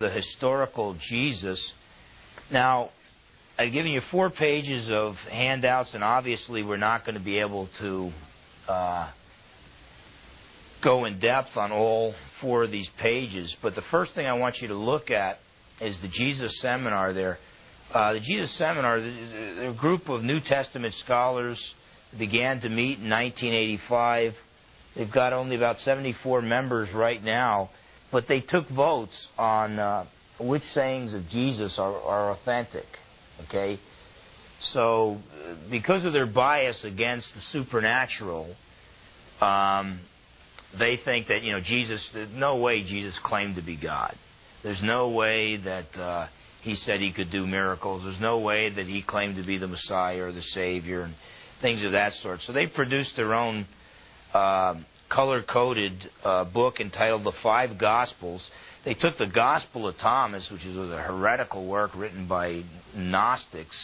the historical Jesus. Now, I've given you 4 pages of handouts, and obviously we're not going to be able to go in depth on all 4 of these pages. But the first thing I want you to look at is the Jesus Seminar there. The Jesus Seminar, a group of New Testament scholars began to meet in 1985. They've got only about 74 members right now, but they took votes on which sayings of Jesus are authentic. Okay? So, because of their bias against the supernatural, they think that, Jesus, no way Jesus claimed to be God. There's no way that he said he could do miracles. There's no way that he claimed to be the Messiah or the Savior and things of that sort. So they produced their own color-coded book entitled The Five Gospels. They took the Gospel of Thomas, which was a heretical work written by Gnostics.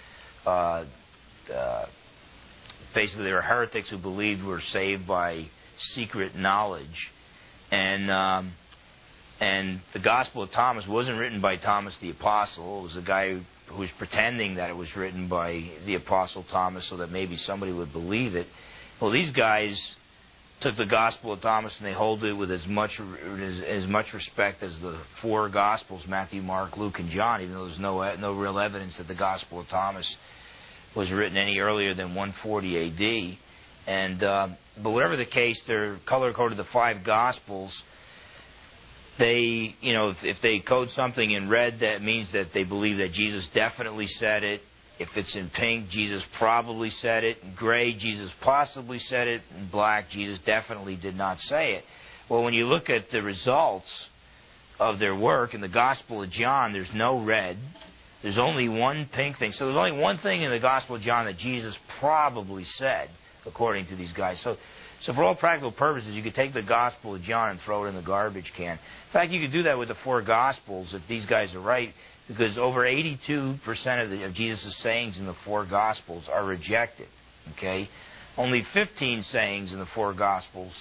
Basically, they were heretics who believed were saved by secret knowledge. And the Gospel of Thomas wasn't written by Thomas the Apostle. It was a guy who was pretending that it was written by the Apostle Thomas so that maybe somebody would believe it. Well, these guys took the Gospel of Thomas and they hold it with as much respect as the 4 Gospels, Matthew, Mark, Luke, and John, even though there's no real evidence that the Gospel of Thomas was written any earlier than 140 A.D. But whatever the case, they're color-coded the 5 Gospels. They, if they code something in red, that means that they believe that Jesus definitely said it. If it's in pink, Jesus probably said it. In gray, Jesus possibly said it. In black, Jesus definitely did not say it. Well, when you look at the results of their work in the Gospel of John, there's no red. There's only one pink thing. So there's only one thing in the Gospel of John that Jesus probably said, according to these guys. So for all practical purposes, you could take the Gospel of John and throw it in the garbage can. In fact, you could do that with the 4 Gospels if these guys are right, because over 82% of Jesus' sayings in the 4 Gospels are rejected. Okay, only 15 sayings in the 4 Gospels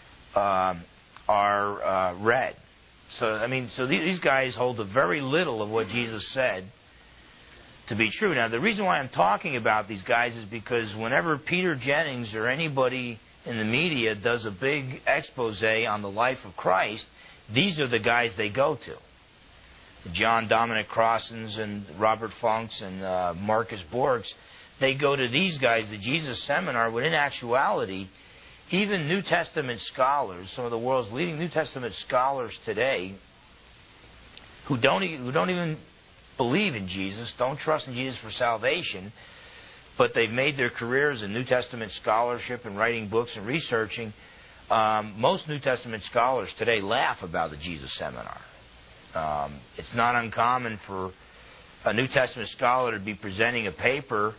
are read. So these guys hold a very little of what Jesus said to be true. Now, the reason why I'm talking about these guys is because whenever Peter Jennings or anybody in the media does a big expose on the life of Christ, these are the guys they go to. John Dominic Crossan's and Robert Funk's and Marcus Borg's, they go to these guys, the Jesus Seminar, when in actuality, even New Testament scholars, some of the world's leading New Testament scholars today, who don't even believe in Jesus, don't trust in Jesus for salvation, but they've made their careers in New Testament scholarship and writing books and researching. Most New Testament scholars today laugh about the Jesus Seminar. It's not uncommon for a New Testament scholar to be presenting a paper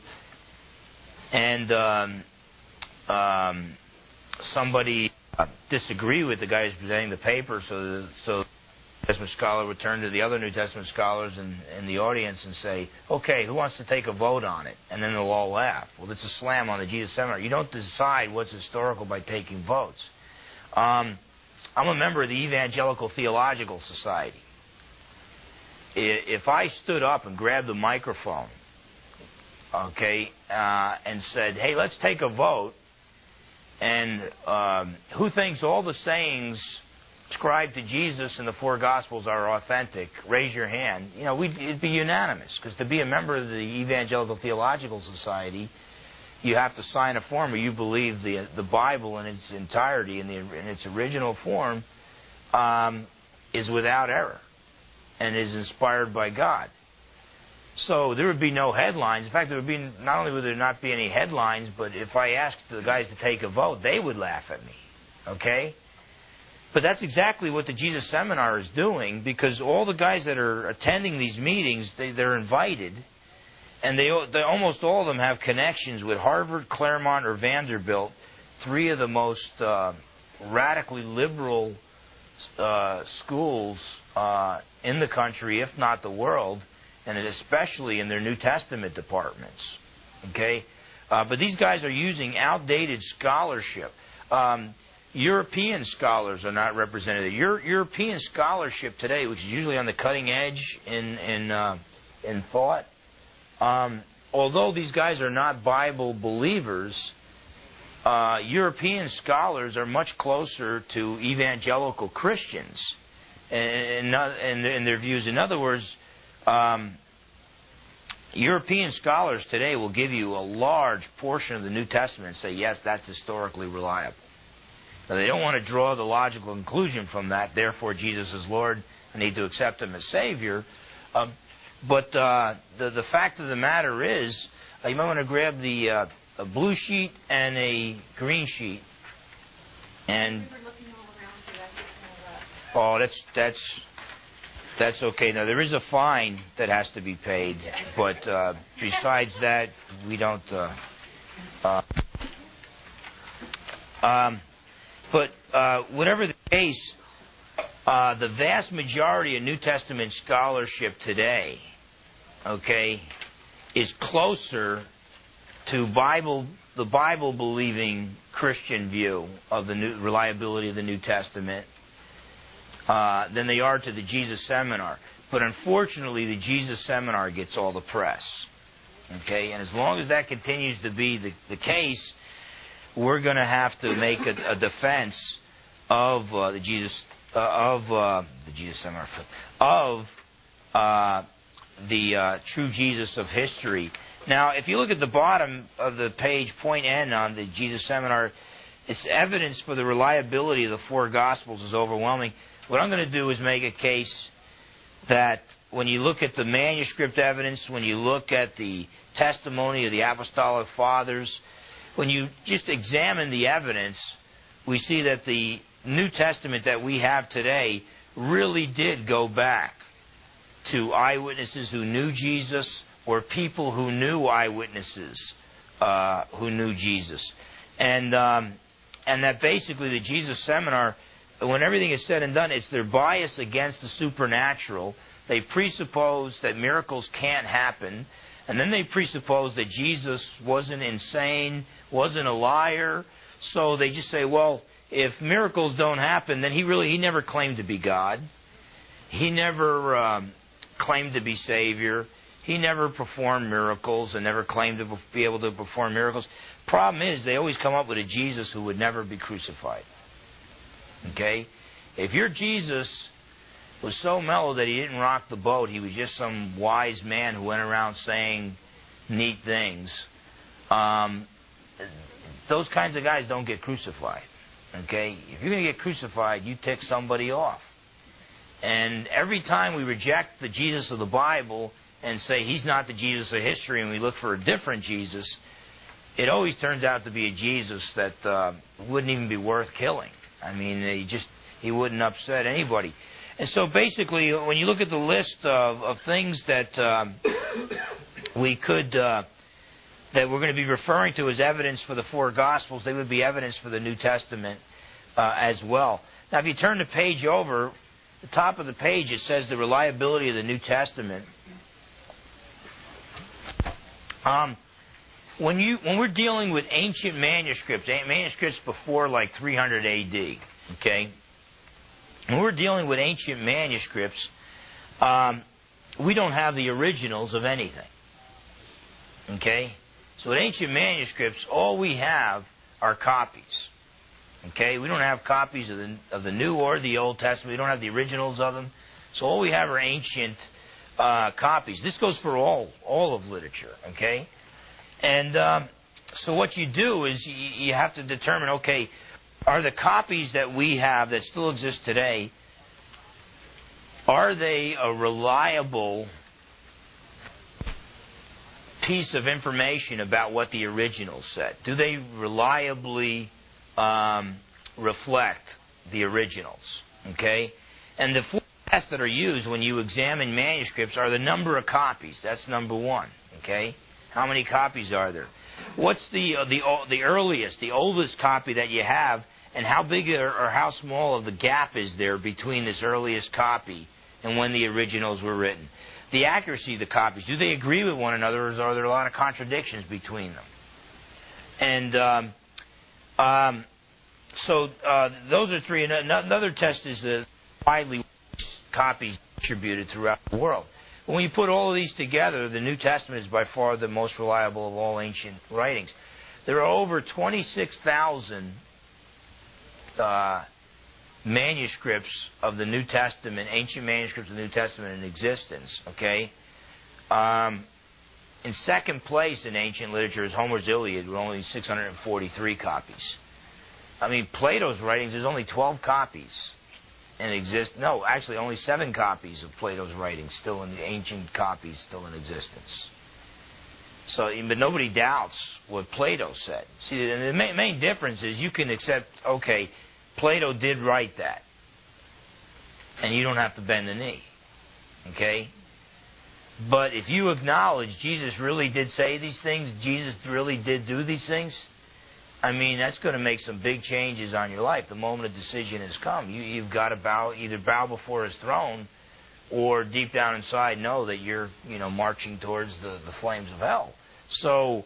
and somebody disagree with the guy who's presenting the paper, so the New Testament scholar would turn to the other New Testament scholars in the audience and say, okay, who wants to take a vote on it? And then they'll all laugh. Well, it's a slam on the Jesus Seminar. You don't decide what's historical by taking votes. I'm a member of the Evangelical Theological Society. If I stood up and grabbed the microphone, okay, and said, hey, let's take a vote, and who thinks all the sayings ascribed to Jesus in the 4 Gospels are authentic, raise your hand. It'd be unanimous, because to be a member of the Evangelical Theological Society, you have to sign a form where you believe the Bible in its entirety, in its original form, is without error and is inspired by God. So there would be no headlines. In fact, there would be, not only would there not be any headlines, but if I asked the guys to take a vote, they would laugh at me. Okay? But that's exactly what the Jesus Seminar is doing, because all the guys that are attending these meetings, they're invited, and they almost all of them have connections with Harvard, Claremont, or Vanderbilt, 3 of the most radically liberal schools in the country, if not the world, and especially in their New Testament departments. Okay? But these guys are using outdated scholarship. European scholars are not represented. European scholarship today, which is usually on the cutting edge in thought, although these guys are not Bible believers, European scholars are much closer to evangelical Christians in their views. In other words, European scholars today will give you a large portion of the New Testament and say, yes, that's historically reliable. Now, they don't want to draw the logical conclusion from that, therefore Jesus is Lord, I need to accept Him as Savior. But the fact of the matter is, you might want to grab a blue sheet and a green sheet. And oh, that's okay. Now, there is a fine that has to be paid, but besides that, we don't. But whatever the case, the vast majority of New Testament scholarship today, okay, is closer to the Bible-believing Christian view of the reliability of the New Testament than they are to the Jesus Seminar. But unfortunately, the Jesus Seminar gets all the press. Okay, and as long as that continues to be the case, we're going to have to make a defense of the Jesus Seminar, of the true Jesus of history. Now, if you look at the bottom of the page, point N on the Jesus Seminar, its evidence for the reliability of the four Gospels is overwhelming. What I'm going to do is make a case that when you look at the manuscript evidence, when you look at the testimony of the Apostolic Fathers, when you just examine the evidence, we see that the New Testament that we have today really did go back to eyewitnesses who knew Jesus, or people who knew eyewitnesses who knew Jesus. And that basically the Jesus Seminar, when everything is said and done, it's their bias against the supernatural. They presuppose that miracles can't happen, and then they presuppose that Jesus wasn't insane, wasn't a liar. So they just say, well, if miracles don't happen, then he never claimed to be God. He never claimed to be Savior. He never performed miracles and never claimed to be able to perform miracles. Problem is, they always come up with a Jesus who would never be crucified. Okay? If your Jesus was so mellow that he didn't rock the boat, he was just some wise man who went around saying neat things, those kinds of guys don't get crucified. Okay? If you're going to get crucified, you tick somebody off. And every time we reject the Jesus of the Bible and say he's not the Jesus of history and we look for a different Jesus, it always turns out to be a Jesus that wouldn't even be worth killing. I mean, he wouldn't upset anybody. And so basically, when you look at the list of things that we could, that we're going to be referring to as evidence for the four Gospels, they would be evidence for the New Testament as well. Now, if you turn the page over, the top of the page, it says the reliability of the New Testament. When we're dealing with ancient manuscripts before like 300 A.D., okay, when we're dealing with ancient manuscripts, we don't have the originals of anything. Okay? So with ancient manuscripts, all we have are copies. Okay? We don't have copies of the New or the Old Testament. We don't have the originals of them. So all we have are ancient copies. This goes for all of literature. Okay? And so what you do is you have to determine, okay, are the copies that we have that still exist today, are they a reliable piece of information about what the original said? Do they reliably reflect the originals? Okay? And the four tests that are used when you examine manuscripts are the number of copies. That's number one. Okay? How many copies are there? What's the earliest, the oldest copy that you have, and how big or how small of the gap is there between this earliest copy and when the originals were written? The accuracy of the copies, do they agree with one another, or are there a lot of contradictions between them? And So those are three. Another test is the widely copies distributed throughout the world. When you put all of these together, the New Testament is by far the most reliable of all ancient writings. There are over 26,000 manuscripts of the New Testament, ancient manuscripts of the New Testament in existence. Okay. In second place in ancient literature is Homer's Iliad, with only 643 copies. I mean, Plato's writings, there's only 12 copies in exist. No, actually, only 7 copies of Plato's writings still in the ancient copies still in existence. So, but nobody doubts what Plato said. See, the main difference is you can accept, okay, Plato did write that, and you don't have to bend the knee. Okay? But if you acknowledge Jesus really did say these things, Jesus really did do these things, I mean, that's going to make some big changes on your life. The moment a decision has come, you've got to either bow before His throne, or deep down inside know that you're, marching towards the flames of hell. So,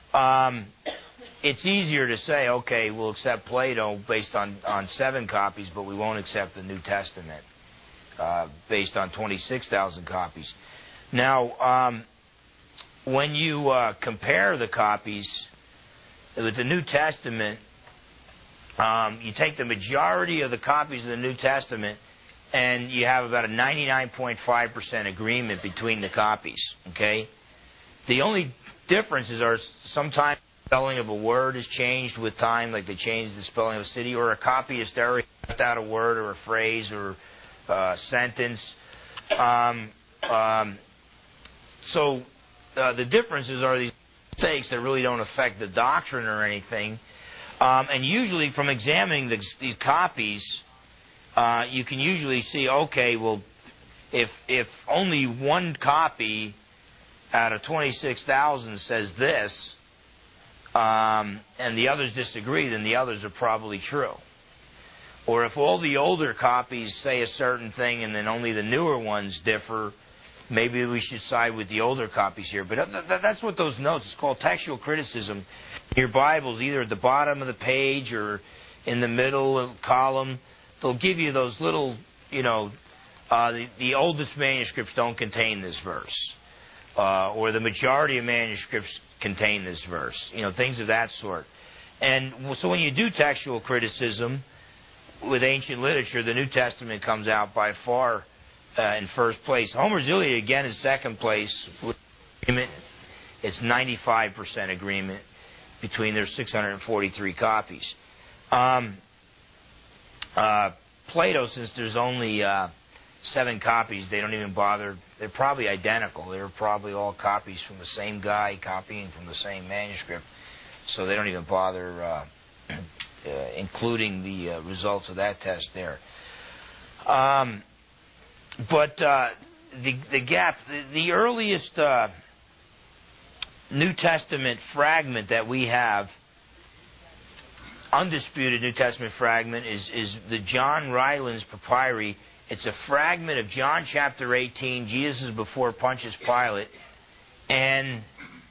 it's easier to say, okay, we'll accept Plato based on 7 copies, but we won't accept the New Testament based on 26,000 copies. Now, when you compare the copies with the New Testament, you take the majority of the copies of the New Testament, and you have about a 99.5% agreement between the copies. Okay, the only differences are sometimes the spelling of a word is changed with time, like they changed the spelling of a city, or a copyist error left out a word or a phrase or a sentence. So the differences are these mistakes that really don't affect the doctrine or anything. And usually from examining these copies, you can usually see, okay, well, if only one copy out of 26,000 says this, and the others disagree, then the others are probably true. Or if all the older copies say a certain thing and then only the newer ones differ, maybe we should side with the older copies here. But that's what those notes, it's called textual criticism. Your Bible's either at the bottom of the page or in the middle column. They'll give you those little, the oldest manuscripts don't contain this verse. Or the majority of manuscripts contain this verse. Things of that sort. And so when you do textual criticism with ancient literature, the New Testament comes out by far in first place. Homer's Iliad, again, is second place. It's 95% agreement between their 643 copies. Plato, since there's only 7 copies, they don't even bother. They're probably identical. They're probably all copies from the same guy copying from the same manuscript. So they don't even bother including the results of that test there. But the gap, the earliest New Testament fragment that we have, undisputed New Testament fragment, is the John Rylands Papyri. It's a fragment of John chapter 18. Jesus is before Pontius Pilate, and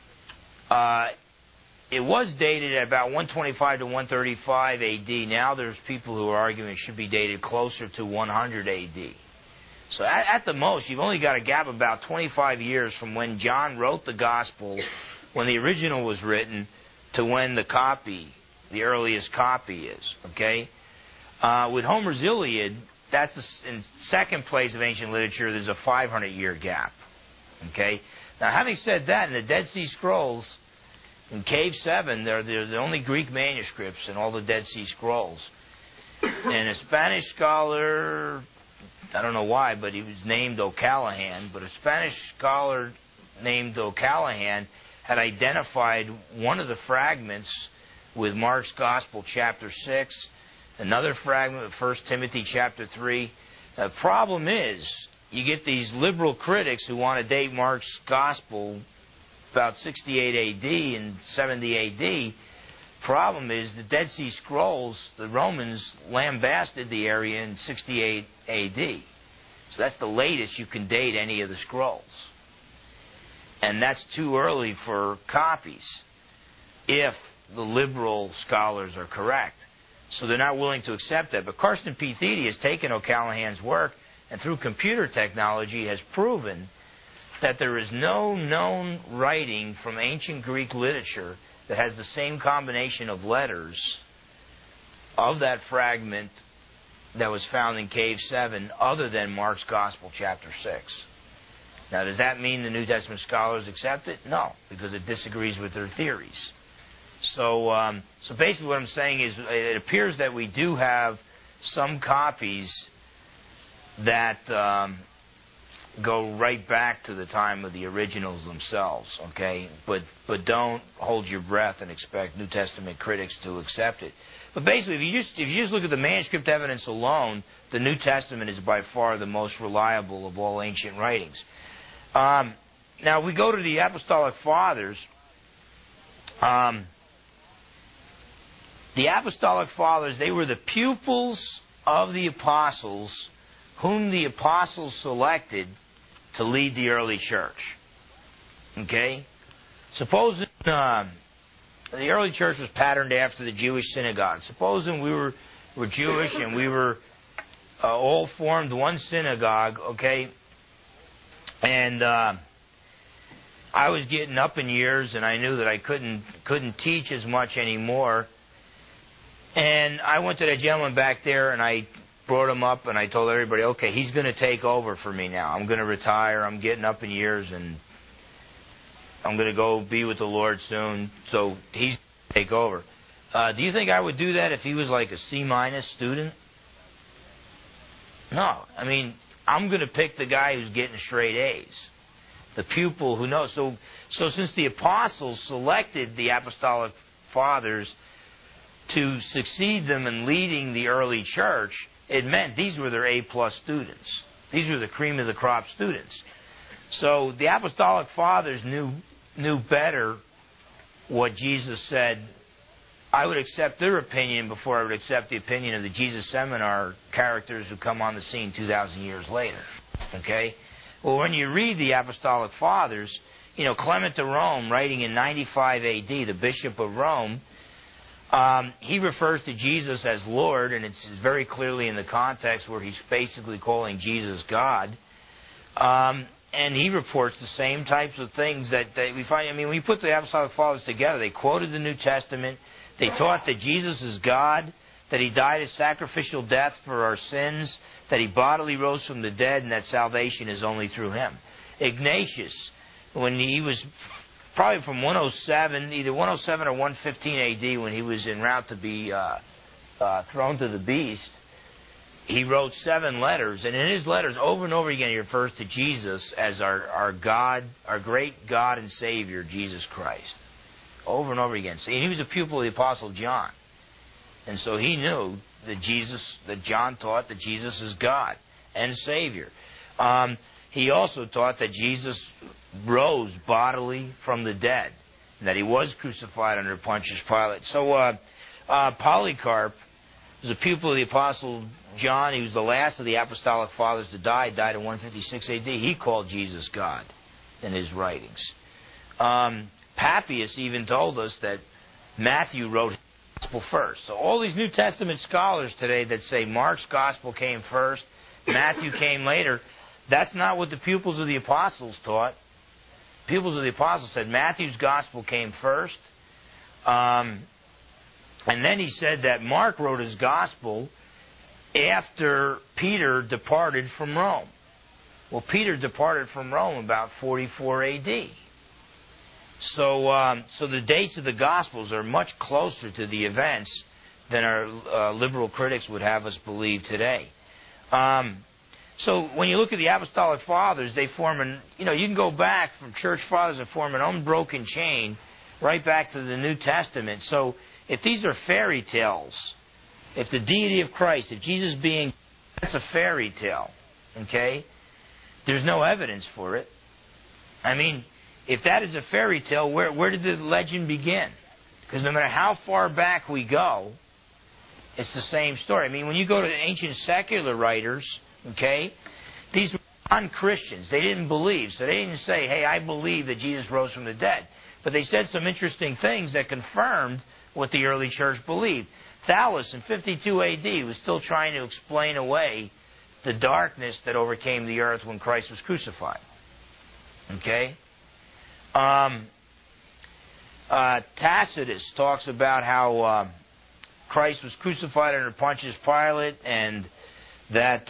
it was dated at about 125 to 135 A.D. Now there's people who are arguing it should be dated closer to 100 A.D. So at the most, you've only got a gap of about 25 years from when John wrote the Gospel, when the original was written, to when the earliest copy is. Okay? With Homer's Iliad, that's in second place of ancient literature, there's a 500-year gap. Okay? Now, having said that, in the Dead Sea Scrolls, in Cave 7, they're the only Greek manuscripts in all the Dead Sea Scrolls. And a Spanish scholar, I don't know why, but he was named O'Callaghan, but a Spanish scholar named O'Callaghan had identified one of the fragments with Mark's Gospel, chapter 6, another fragment with 1 Timothy, chapter 3. The problem is, you get these liberal critics who want to date Mark's Gospel about 68 A.D. and 70 A.D. Problem is, the Dead Sea Scrolls, the Romans lambasted the area in 68 A.D. So that's the latest you can date any of the scrolls. And that's too early for copies, if the liberal scholars are correct. So they're not willing to accept that. But Carsten P. Thiede has taken O'Callahan's work and through computer technology has proven that there is no known writing from ancient Greek literature that has the same combination of letters of that fragment that was found in Cave 7 other than Mark's Gospel, chapter 6. Now, does that mean the New Testament scholars accept it? No, because it disagrees with their theories. So basically what I'm saying is it appears that we do have some copies that go right back to the time of the originals themselves, okay? But don't hold your breath and expect New Testament critics to accept it. But basically, if you just look at the manuscript evidence alone, the New Testament is by far the most reliable of all ancient writings. Now, we go to the Apostolic Fathers. The Apostolic Fathers, they were the pupils of the apostles whom the apostles selected to lead the early church. Okay? Supposing the early church was patterned after the Jewish synagogue. Supposing we were Jewish and we were all formed one synagogue, okay? And I was getting up in years and I knew that I couldn't teach as much anymore. And I went to that gentleman back there and I brought him up and I told everybody, okay, he's going to take over for me now. I'm going to retire. I'm getting up in years and I'm going to go be with the Lord soon. So he's going to take over. Do you think I would do that if he was like a C- student? No. I mean, I'm going to pick the guy who's getting straight A's. The pupil who knows. So since the apostles selected the Apostolic Fathers to succeed them in leading the early church, it meant these were their A+ students. These were the cream of the crop students. So the Apostolic Fathers knew better what Jesus said. I would accept their opinion before I would accept the opinion of the Jesus Seminar characters who come on the scene 2,000 years later. Okay? Well, when you read the Apostolic Fathers, Clement of Rome, writing in 95 A.D., the Bishop of Rome, he refers to Jesus as Lord, and it's very clearly in the context where he's basically calling Jesus God. And he reports the same types of things that we find. I mean, when you put the Apostolic Fathers together, they quoted the New Testament. They taught that Jesus is God, that he died a sacrificial death for our sins, that he bodily rose from the dead, and that salvation is only through him. Ignatius, when he was probably from 107, either 107 or 115 A.D., when he was en route to be thrown to the beast, he wrote 7 letters, and in his letters, over and over again, he refers to Jesus as our God, our great God and Savior, Jesus Christ. Over and over again. See, and he was a pupil of the Apostle John. And so he knew that John taught that Jesus is God and Savior. He also taught that Jesus rose bodily from the dead, and that he was crucified under Pontius Pilate. So Polycarp was a pupil of the Apostle John. He was the last of the Apostolic Fathers to die. He died in 156 A.D. He called Jesus God in his writings. Papias even told us that Matthew wrote his Gospel first. So all these New Testament scholars today that say Mark's Gospel came first, Matthew came later, that's not what the pupils of the apostles taught. Pupils of the apostles said Matthew's Gospel came first. And then he said that Mark wrote his Gospel after Peter departed from Rome. Well, Peter departed from Rome about 44 A.D. So the dates of the Gospels are much closer to the events than our liberal critics would have us believe today. So when you look at the Apostolic Fathers, they form you can go back from church fathers and form an unbroken chain right back to the New Testament. So if these are fairy tales, if the deity of Christ, if Jesus being, that's a fairy tale, okay? There's no evidence for it. I mean, if that is a fairy tale, where did the legend begin? Because no matter how far back we go, it's the same story. I mean, when you go to ancient secular writers, okay, these were non-Christians. They didn't believe. So they didn't say, hey, I believe that Jesus rose from the dead. But they said some interesting things that confirmed what the early church believed. Thallus in 52 A.D. was still trying to explain away the darkness that overcame the earth when Christ was crucified. Okay? Tacitus talks about how Christ was crucified under Pontius Pilate, and that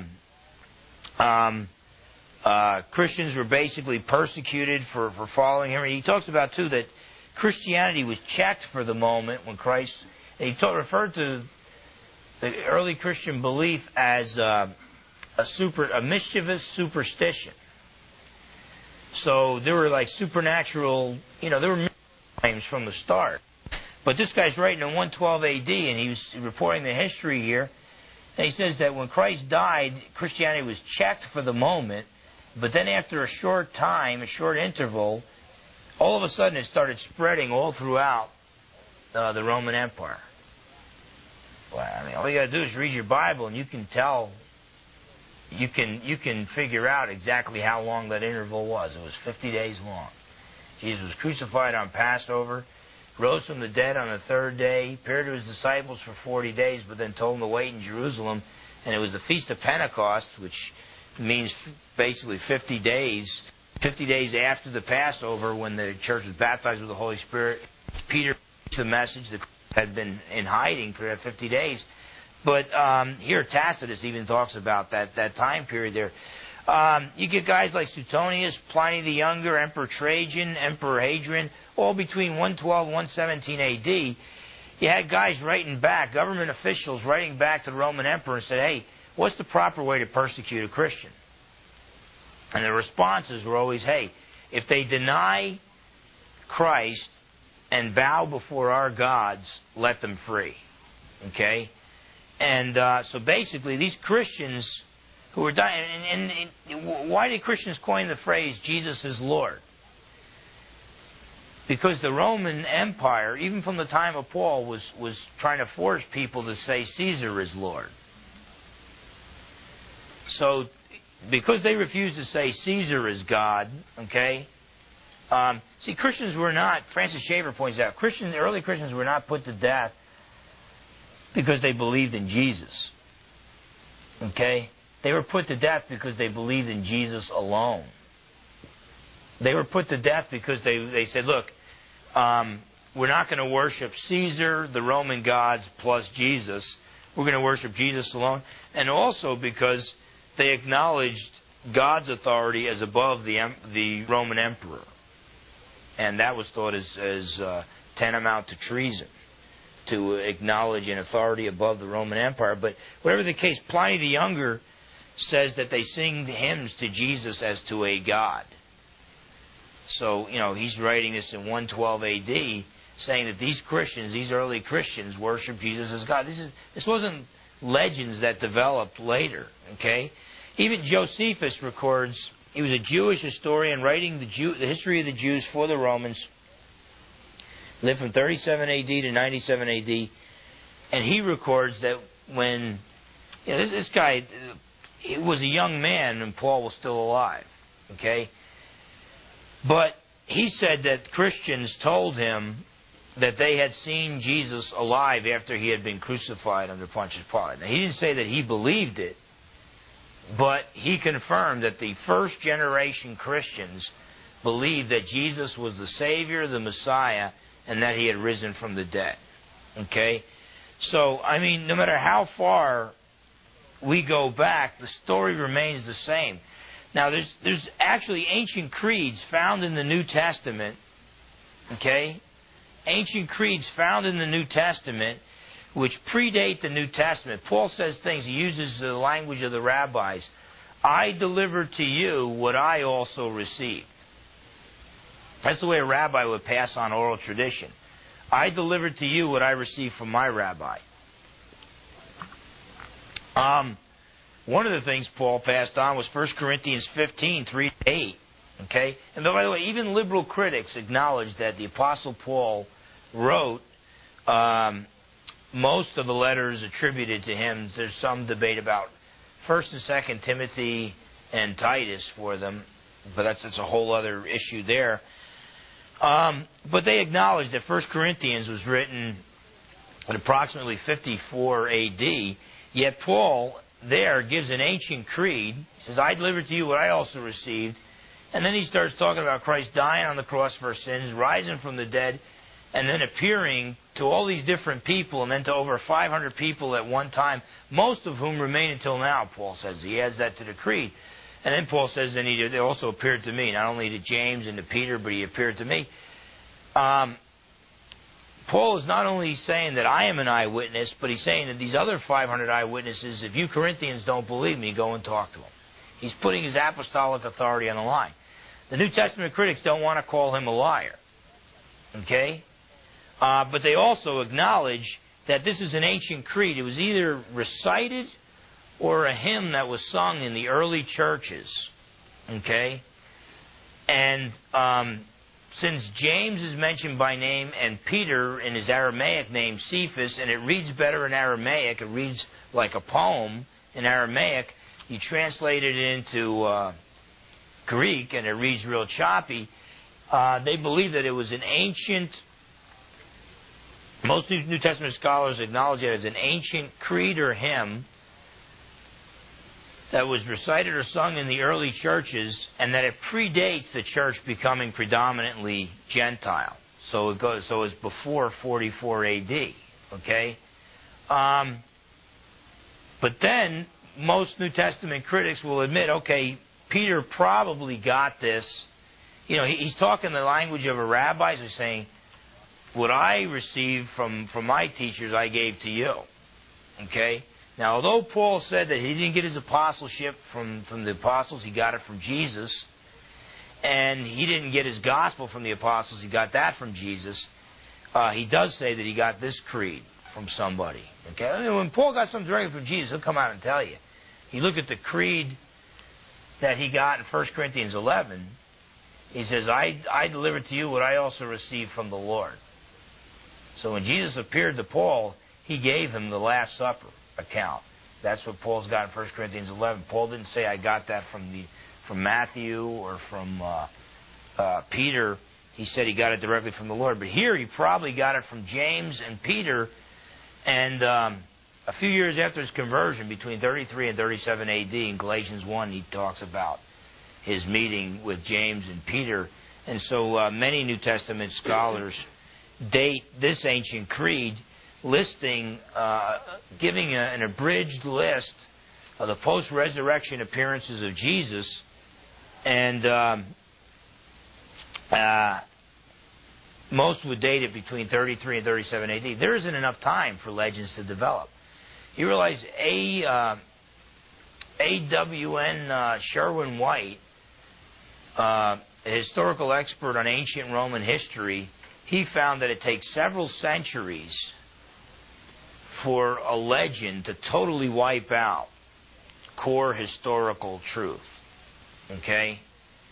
Christians were basically persecuted for following him. He talks about, too, that Christianity was checked for the moment when Christ... He referred to the early Christian belief as a mischievous superstition. So there were like supernatural, there were claims from the start. But this guy's writing in 112 A.D., and he was reporting the history here. And he says that when Christ died, Christianity was checked for the moment, but then after a short time, a short interval, all of a sudden it started spreading all throughout the Roman Empire. Well, I mean, all you got to do is read your Bible, and you can tell, you can figure out exactly how long that interval was. It was 50 days long. Jesus was crucified on Passover, rose from the dead on the third day, appeared to his disciples for 40 days, but then told them to wait in Jerusalem. And it was the Feast of Pentecost, which means basically 50 days after the Passover, when the church was baptized with the Holy Spirit. Peter preached the message that had been in hiding for 50 days. But here Tacitus even talks about that time period there. You get guys like Suetonius, Pliny the Younger, Emperor Trajan, Emperor Hadrian, all between 112 and 117 A.D. You had guys writing back, government officials writing back to the Roman Emperor and said, hey, what's the proper way to persecute a Christian? And the responses were always, hey, if they deny Christ and bow before our gods, let them free. Okay? And so basically, these Christians who were dying, and why did Christians coin the phrase, Jesus is Lord? Because the Roman Empire, even from the time of Paul, was trying to force people to say Caesar is Lord. So, because they refused to say Caesar is God, okay? See, Christians were not, Francis Schaeffer points out, early Christians were not put to death because they believed in Jesus. Okay? They were put to death because they believed in Jesus alone. They were put to death because they said, look, we're not going to worship Caesar, the Roman gods, plus Jesus. We're going to worship Jesus alone. And also because they acknowledged God's authority as above the Roman emperor. And that was thought as tantamount to treason, to acknowledge an authority above the Roman Empire. But whatever the case, Pliny the Younger says that they sing hymns to Jesus as to a god. So, he's writing this in 112 A.D., saying that these Christians, these early Christians, worship Jesus as God. This wasn't legends that developed later, okay? Even Josephus records, he was a Jewish historian writing the history of the Jews for the Romans. Lived from 37 A.D. to 97 A.D. And he records that when this guy was a young man and Paul was still alive, okay? But he said that Christians told him that they had seen Jesus alive after he had been crucified under Pontius Pilate. Now, he didn't say that he believed it, but he confirmed that the first generation Christians believed that Jesus was the Savior, the Messiah, and that he had risen from the dead. Okay? So, I mean, no matter how far we go back, the story remains the same. Now, there's actually ancient creeds found in the New Testament, okay? Ancient creeds found in the New Testament which predate the New Testament. Paul says things, he uses the language of the rabbis. I delivered to you what I also received. That's the way a rabbi would pass on oral tradition. I delivered to you what I received from my rabbi. One of the things Paul passed on was 1 Corinthians 15, 3-8. Okay? And by the way, even liberal critics acknowledge that the Apostle Paul wrote most of the letters attributed to him. There's some debate about 1st and 2nd Timothy and Titus for them, but that's a whole other issue there. But they acknowledge that 1 Corinthians was written at approximately 54 A.D., yet Paul there gives an ancient creed. He says, I delivered to you what I also received. And then he starts talking about Christ dying on the cross for our sins, rising from the dead, and then appearing to all these different people, and then to over 500 people at one time, most of whom remain until now, Paul says. He adds that to the creed. And then Paul says, and he also appeared to me, not only to James and to Peter, but he appeared to me. Paul is not only saying that I am an eyewitness, but he's saying that these other 500 eyewitnesses, if you Corinthians don't believe me, go and talk to them. He's putting his apostolic authority on the line. The New Testament critics don't want to call him a liar. Okay? But they also acknowledge that this is an ancient creed. It was either recited or a hymn that was sung in the early churches. Okay? And since James is mentioned by name and Peter in his Aramaic name, Cephas, and it reads better in Aramaic, it reads like a poem in Aramaic, you translate it into Greek and it reads real choppy. They believe that it was an ancient, most New Testament scholars acknowledge it as an ancient creed or hymn that was recited or sung in the early churches, and that it predates the church becoming predominantly Gentile. So it's before 44 A.D. Okay? But then most New Testament critics will admit, okay, Peter probably got this. You know, he's talking the language of a rabbi. So he's saying, what I received from my teachers, I gave to you. Okay? Now, although Paul said that he didn't get his apostleship from the apostles, he got it from Jesus, and he didn't get his gospel from the apostles, he got that from Jesus, he does say that he got this creed from somebody. Okay? I mean, when Paul got something directly from Jesus, he'll come out and tell you. You look at the creed that he got in 1 Corinthians 11, he says, I delivered to you what I also received from the Lord. So when Jesus appeared to Paul, he gave him the Last Supper account. That's what Paul's got in 1 Corinthians 11. Paul didn't say, I got that from Matthew or from Peter. He said he got it directly from the Lord. But here he probably got it from James and Peter. And a few years after his conversion, between 33 and 37 A.D., in Galatians 1, he talks about his meeting with James and Peter. And so many New Testament scholars date this ancient creed listing, giving an abridged list of the post-resurrection appearances of Jesus, and most would date it between 33 and 37 A.D. There isn't enough time for legends to develop. You realize A.W.N. Sherwin-White, a historical expert on ancient Roman history, he found that it takes several centuries for a legend to totally wipe out core historical truth. Okay?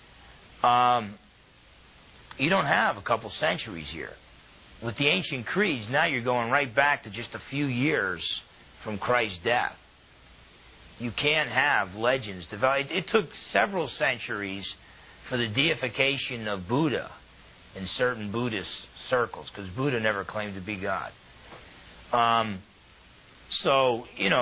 You don't have a couple centuries here. With the ancient creeds, now you're going right back to just a few years from Christ's death. You can't have legends develop. It took several centuries for the deification of Buddha in certain Buddhist circles, because Buddha never claimed to be God. So,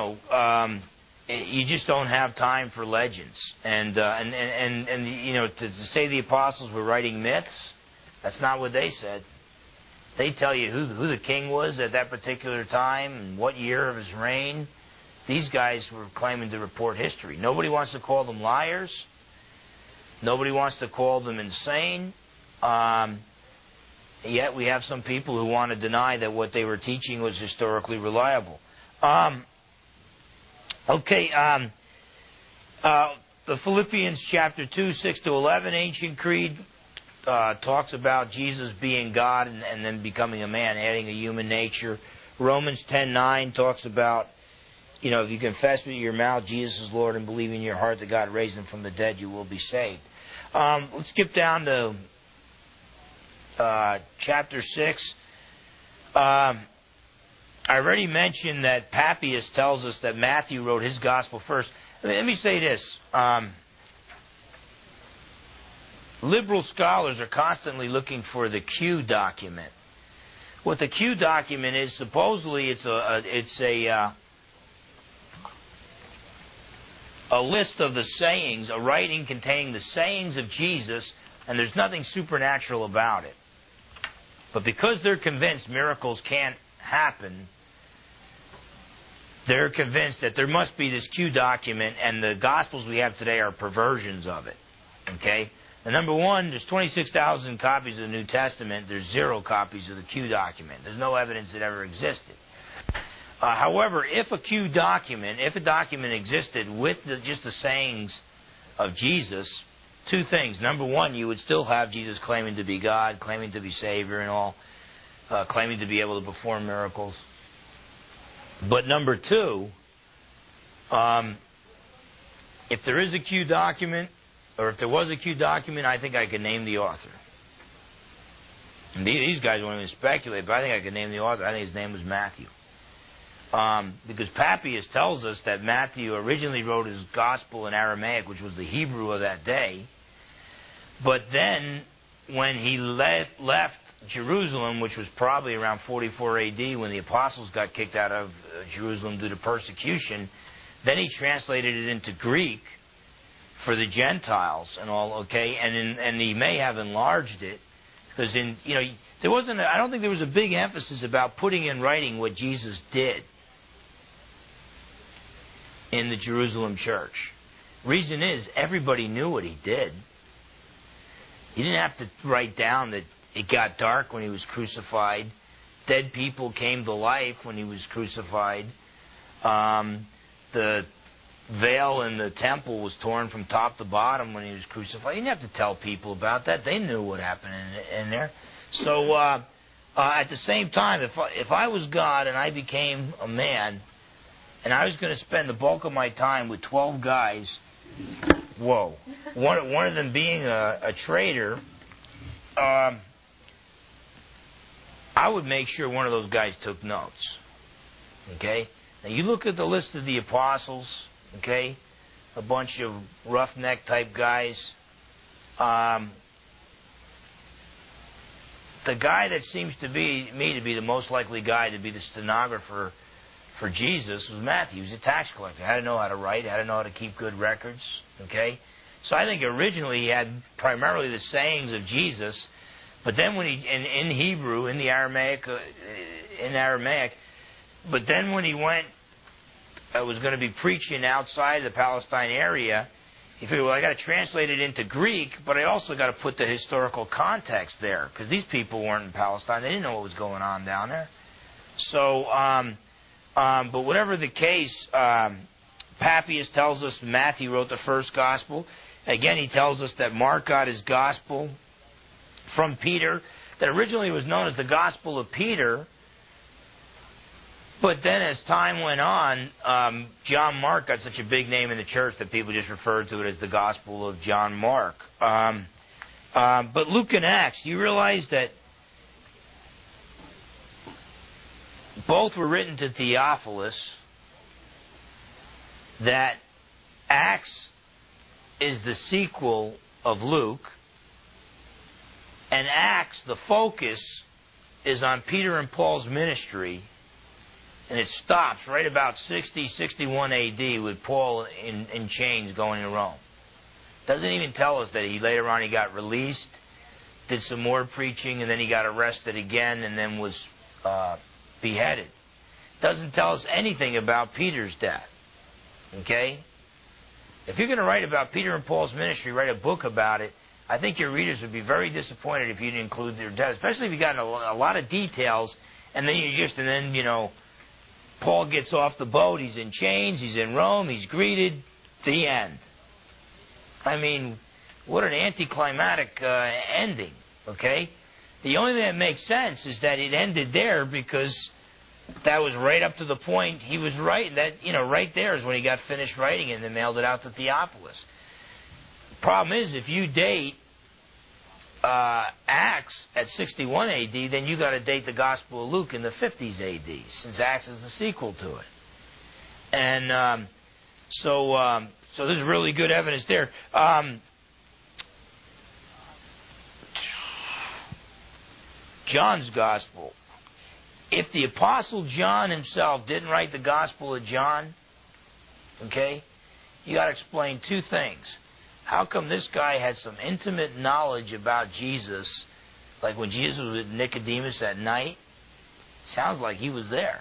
you just don't have time for legends. And to say the apostles were writing myths, that's not what they said. They tell you who the king was at that particular time and what year of his reign. These guys were claiming to report history. Nobody wants to call them liars. Nobody wants to call them insane. Yet we have some people who want to deny that what they were teaching was historically reliable. The Philippians chapter 2, 6 to 11 ancient creed talks about Jesus being God and then becoming a man, adding a human nature. Romans 10:9 talks about, if you confess with your mouth Jesus is Lord and believe in your heart that God raised him from the dead, you will be saved. Let's skip down to chapter 6. I already mentioned that Papias tells us that Matthew wrote his gospel first. Let me say this. liberal scholars are constantly looking for the Q document. What the Q document is, supposedly it's a list of the sayings, a writing containing the sayings of Jesus, and there's nothing supernatural about it. But because they're convinced miracles can't happen, they're convinced that there must be this Q document, and the Gospels we have today are perversions of it. Okay? And number one, there's 26,000 copies of the New Testament. There's 0 copies of the Q document. There's no evidence it ever existed. However, if a document existed with just the sayings of Jesus, 2 things. Number one, you would still have Jesus claiming to be God, claiming to be Savior and all, claiming to be able to perform miracles. But number 2, if there is a Q document, or if there was a Q document, I think I could name the author. And these guys won't even speculate, but I think I could name the author. I think his name was Matthew. Because Papias tells us that Matthew originally wrote his gospel in Aramaic, which was the Hebrew of that day. But then, when he left Jerusalem, which was probably around 44 A.D., when the apostles got kicked out of Jerusalem due to persecution, then he translated it into Greek for the Gentiles and all. Okay, and he may have enlarged it because there wasn't. I don't think there was a big emphasis about putting in writing what Jesus did in the Jerusalem church. Reason is, everybody knew what he did. You didn't have to write down that it got dark when he was crucified. Dead people came to life when he was crucified. The veil in the temple was torn from top to bottom when he was crucified. You didn't have to tell people about that. They knew what happened in there. So at the same time, if I was God and I became a man, and I was going to spend the bulk of my time with 12 guys, one of them being a traitor, I would make sure one of those guys took notes. Okay? Now you look at the list of the apostles, okay? A bunch of roughneck type guys. The guy that seems to be the most likely guy to be the stenographer for Jesus was Matthew. He was a tax collector. Had to know how to write, had to know how to keep good records. Okay? So I think originally he had primarily the sayings of Jesus, but then when he in Hebrew, in Aramaic, but then when he went, was going to be preaching outside the Palestine area, he figured, well, I got to translate it into Greek, but I also got to put the historical context there, because these people weren't in Palestine. They didn't know what was going on down there. So, but whatever the case, Papias tells us Matthew wrote the first gospel. Again, he tells us that Mark got his gospel from Peter, that originally was known as the Gospel of Peter. But then as time went on, John Mark got such a big name in the church that people just referred to it as the Gospel of John Mark. But Luke and Acts, you realize that both were written to Theophilus, that Acts is the sequel of Luke, and Acts, the focus, is on Peter and Paul's ministry, and it stops right about 60, 61 A.D. with Paul in chains going to Rome. Doesn't even tell us that later on he got released, did some more preaching, and then he got arrested again, and then was beheaded. Doesn't tell us anything about Peter's death. Okay? If you're going to write about Peter and Paul's ministry, write a book about it, I think your readers would be very disappointed if you didn't include their death, especially if you got a lot of details, and then Paul gets off the boat, he's in chains, he's in Rome, he's greeted, the end. I mean, what an anticlimactic ending, okay? The only thing that makes sense is that it ended there because that was right up to the point he was writing. That, right there is when he got finished writing it and then mailed it out to Theophilus. Problem is, if you date Acts at 61 A.D., then you got to date the Gospel of Luke in the 50s A.D., since Acts is the sequel to it. And so there's really good evidence there. John's Gospel. If the Apostle John himself didn't write the Gospel of John, okay, you got to explain two things. How come this guy had some intimate knowledge about Jesus, like when Jesus was with Nicodemus at night? Sounds like he was there.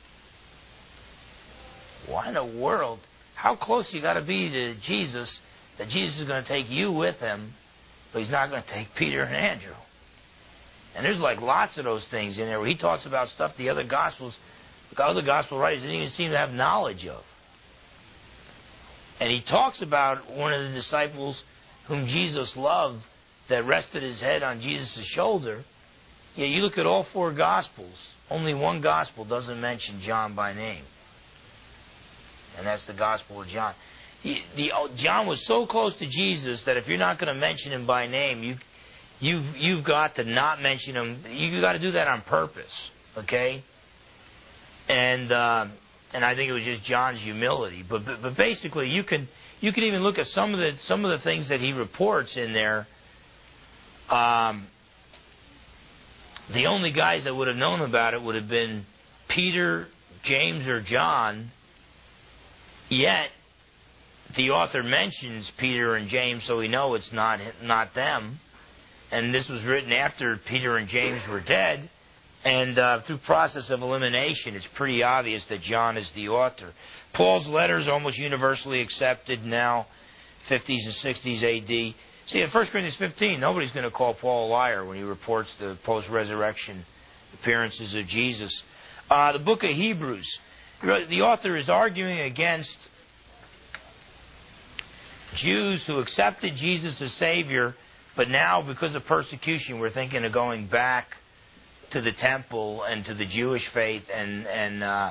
Why in the world? How close you got to be to Jesus that Jesus is going to take you with him, but he's not going to take Peter and Andrew? And there's like lots of those things in there where he talks about stuff the other gospel writers didn't even seem to have knowledge of. And he talks about one of the disciples whom Jesus loved that rested his head on Jesus' shoulder. Yet you look at all four Gospels, only one Gospel doesn't mention John by name. And that's the Gospel of John. John was so close to Jesus that if you're not going to mention him by name, you've got to not mention him. You've got to do that on purpose, okay? And I think it was just John's humility. But basically, you can even look at some of the things that he reports in there. The only guys that would have known about it would have been Peter, James, or John. Yet the author mentions Peter and James, so we know it's not them. And this was written after Peter and James were dead. And through process of elimination, it's pretty obvious that John is the author. Paul's letters are almost universally accepted now, 50s and 60s A.D. See, in 1 Corinthians 15, nobody's going to call Paul a liar when he reports the post-resurrection appearances of Jesus. The book of Hebrews, the author is arguing against Jews who accepted Jesus as Savior, but now, because of persecution, we're thinking of going back to the temple and to the Jewish faith and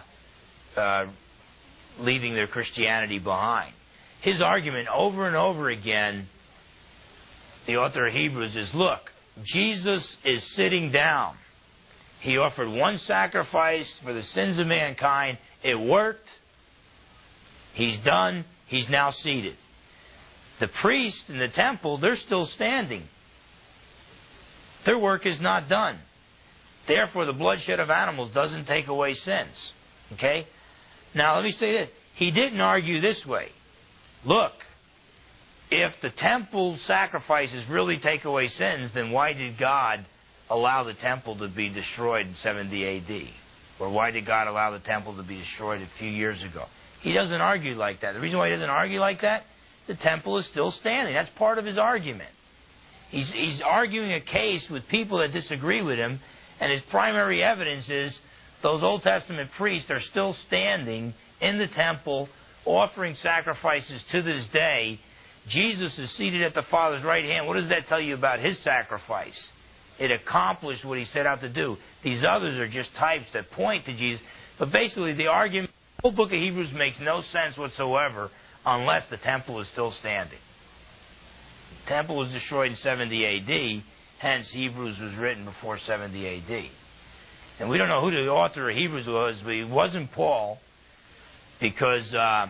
leaving their Christianity behind. His argument over and over again, the author of Hebrews, is, look, Jesus is sitting down. He offered one sacrifice for the sins of mankind. It worked. He's done. He's now seated. The priests in the temple, they're still standing. Their work is not done. Therefore, the bloodshed of animals doesn't take away sins. Okay? Now, let me say this. He didn't argue this way. Look, if the temple sacrifices really take away sins, then why did God allow the temple to be destroyed in 70 A.D.? Or why did God allow the temple to be destroyed a few years ago? He doesn't argue like that. The reason why he doesn't argue like that, the temple is still standing. That's part of his argument. He's arguing a case with people that disagree with him, and his primary evidence is those Old Testament priests are still standing in the temple, offering sacrifices to this day. Jesus is seated at the Father's right hand. What does that tell you about his sacrifice? It accomplished what he set out to do. These others are just types that point to Jesus. But basically, the argument, the whole book of Hebrews makes no sense whatsoever unless the temple is still standing. The temple was destroyed in 70 A.D., hence Hebrews was written before 70 A.D. And we don't know who the author of Hebrews was, but it wasn't Paul, because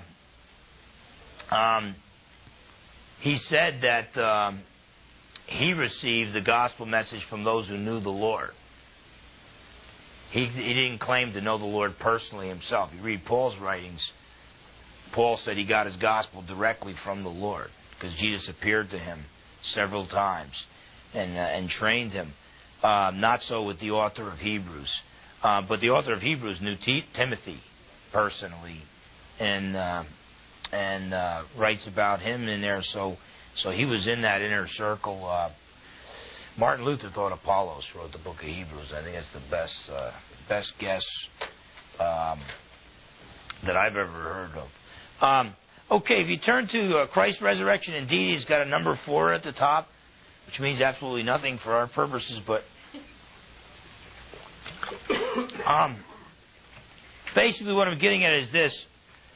he said that he received the gospel message from those who knew the Lord. He didn't claim to know the Lord personally himself. You read Paul's writings, Paul said he got his gospel directly from the Lord, because Jesus appeared to him several times and trained him. Not so with the author of Hebrews. But the author of Hebrews knew Timothy personally and writes about him in there. So he was in that inner circle. Martin Luther thought Apollos wrote the book of Hebrews. I think that's the best guess that I've ever heard of. Okay, if you turn to Christ's resurrection and deity, it's got a number 4 at the top, which means absolutely nothing for our purposes, but basically what I'm getting at is this.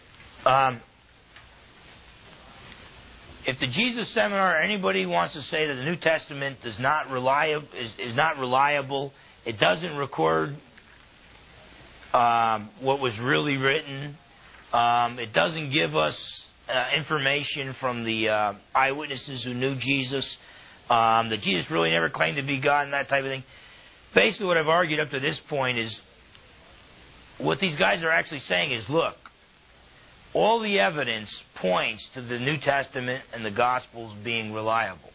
If the Jesus Seminar or anybody wants to say that the New Testament is not reliable, it doesn't record what was really written, it doesn't give us information from the eyewitnesses who knew Jesus, that Jesus really never claimed to be God and that type of thing, basically what I've argued up to this point is, what these guys are actually saying is, look, all the evidence points to the New Testament and the Gospels being reliable.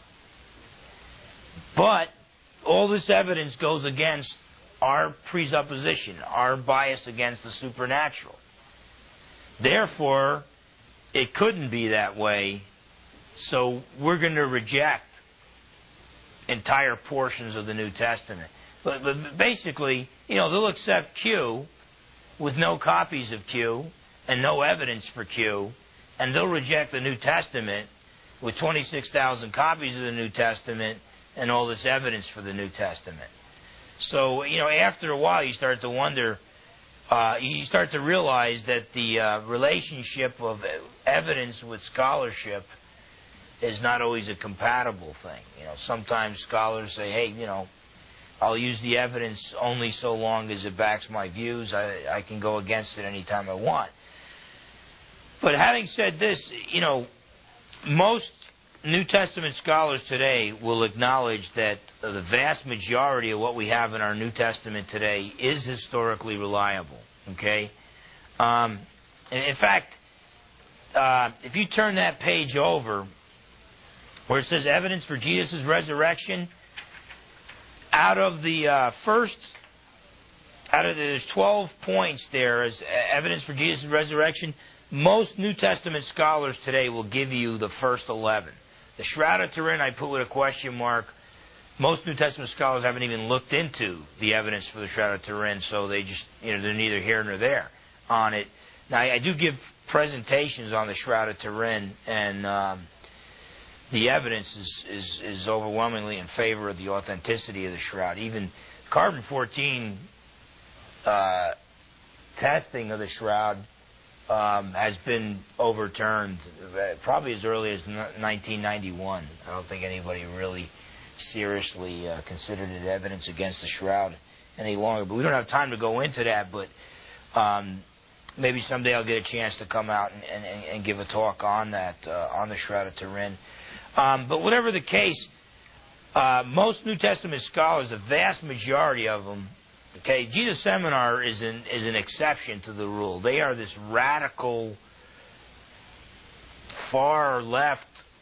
But all this evidence goes against our presupposition, our bias against the supernatural. Therefore, it couldn't be that way, so we're going to reject entire portions of the New Testament. But basically, they'll accept Q with no copies of Q and no evidence for Q, and they'll reject the New Testament with 26,000 copies of the New Testament and all this evidence for the New Testament. So, after a while you start to wonder, you start to realize that the relationship of evidence with scholarship is not always a compatible thing. Sometimes scholars say, hey, I'll use the evidence only so long as it backs my views. I can go against it anytime I want. But having said this, most New Testament scholars today will acknowledge that the vast majority of what we have in our New Testament today is historically reliable. Okay? In fact, if you turn that page over, where it says evidence for Jesus' resurrection, there's 12 points there as evidence for Jesus' resurrection. Most New Testament scholars today will give you the first 11. The Shroud of Turin I put with a question mark. Most New Testament scholars haven't even looked into the evidence for the Shroud of Turin, so they just, they're neither here nor there on it. Now, I do give presentations on the Shroud of Turin, and the evidence is overwhelmingly in favor of the authenticity of the Shroud. Even carbon-14 testing of the Shroud has been overturned probably as early as 1991. I don't think anybody really seriously considered it evidence against the Shroud any longer. But we don't have time to go into that, but maybe someday I'll get a chance to come out and give a talk on that, on the Shroud of Turin. But whatever the case, most New Testament scholars, the vast majority of them, okay, Jesus Seminar is an exception to the rule. They are this radical, far left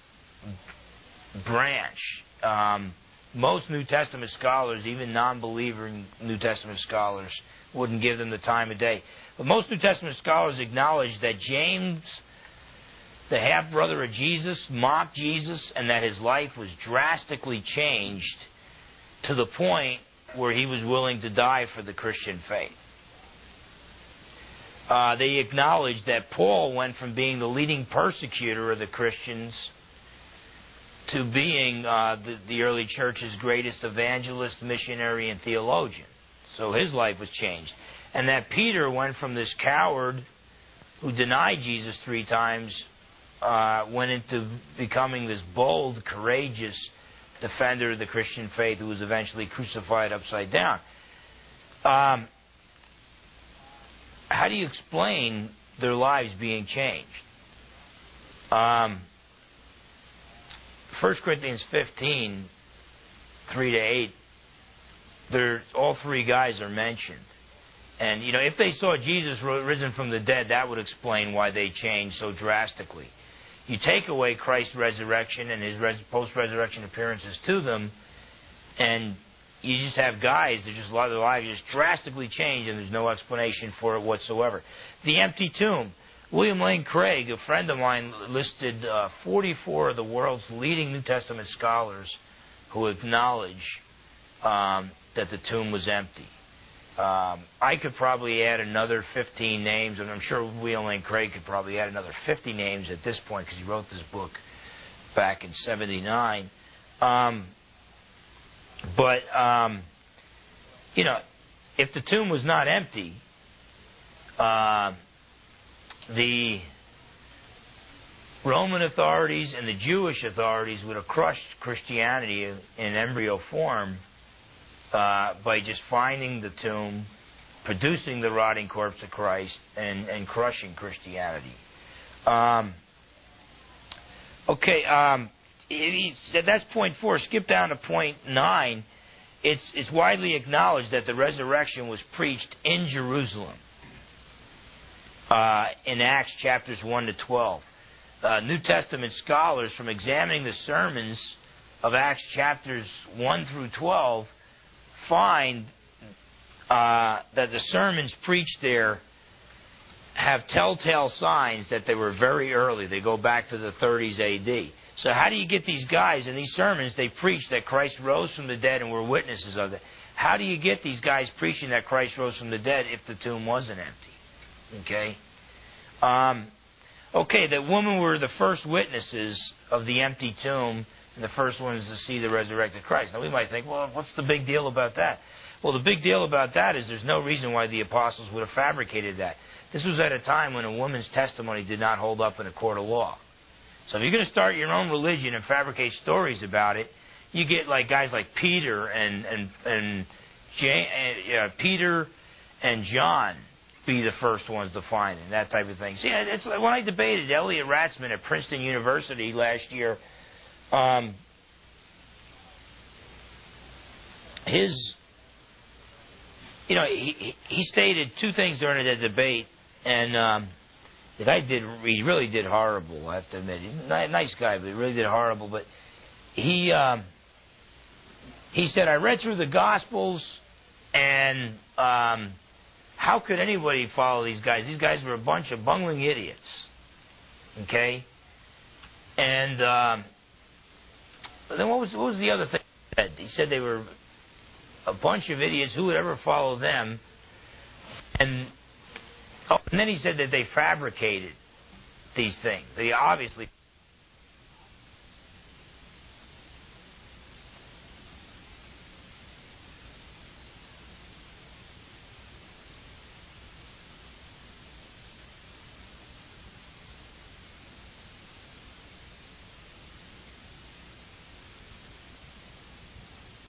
branch. Most New Testament scholars, even non-believer New Testament scholars, wouldn't give them the time of day. But most New Testament scholars acknowledge that James, the half-brother of Jesus, mocked Jesus, and that his life was drastically changed to the point where he was willing to die for the Christian faith. They acknowledge that Paul went from being the leading persecutor of the Christians to being the early church's greatest evangelist, missionary, and theologian. So his life was changed. And that Peter went from this coward who denied Jesus 3 times, went into becoming this bold, courageous defender of the Christian faith who was eventually crucified upside down. How do you explain their lives being changed? 1 Corinthians 15, 3-8, all 3 guys are mentioned. And, if they saw Jesus risen from the dead, that would explain why they changed so drastically. You take away Christ's resurrection and his post-resurrection appearances to them, and you just have guys that just their lives just drastically change, and there's no explanation for it whatsoever. The empty tomb. William Lane Craig, a friend of mine, listed 44 of the world's leading New Testament scholars who acknowledge that the tomb was empty. I could probably add another 15 names, and I'm sure William Lane Craig could probably add another 50 names at this point because he wrote this book back in '79. If the tomb was not empty, the Roman authorities and the Jewish authorities would have crushed Christianity in embryo form by just finding the tomb, producing the rotting corpse of Christ, and crushing Christianity. That's point 4. Skip down to point 9. it's widely acknowledged that the resurrection was preached in Jerusalem in Acts chapters 1 to 12. New Testament scholars, from examining the sermons of Acts chapters 1 through 12, find that the sermons preached there have telltale signs that they were very early. They go back to the 30s A.D. So how do you get these guys in these sermons? They preach that Christ rose from the dead and were witnesses of it. How do you get these guys preaching that Christ rose from the dead if the tomb wasn't empty? Okay? That women were the first witnesses of the empty tomb, and the first ones to see the resurrected Christ. Now we might think, well, what's the big deal about that? Well, the big deal about that is there's no reason why the apostles would have fabricated that. This was at a time when a woman's testimony did not hold up in a court of law. So if you're going to start your own religion and fabricate stories about it, you get like guys like Peter and Peter and John be the first ones to find it, that type of thing. See, it's like when I debated Elliot Ratzman at Princeton University last year, he stated two things during the debate, and the guy he really did horrible, I have to admit. He's a nice guy, but he really did horrible. But he said, I read through the Gospels, and how could anybody follow these guys? These guys were a bunch of bungling idiots. Okay? And then what was the other thing he said? He said they were a bunch of idiots. Who would ever follow them? And then he said that they fabricated these things. They obviously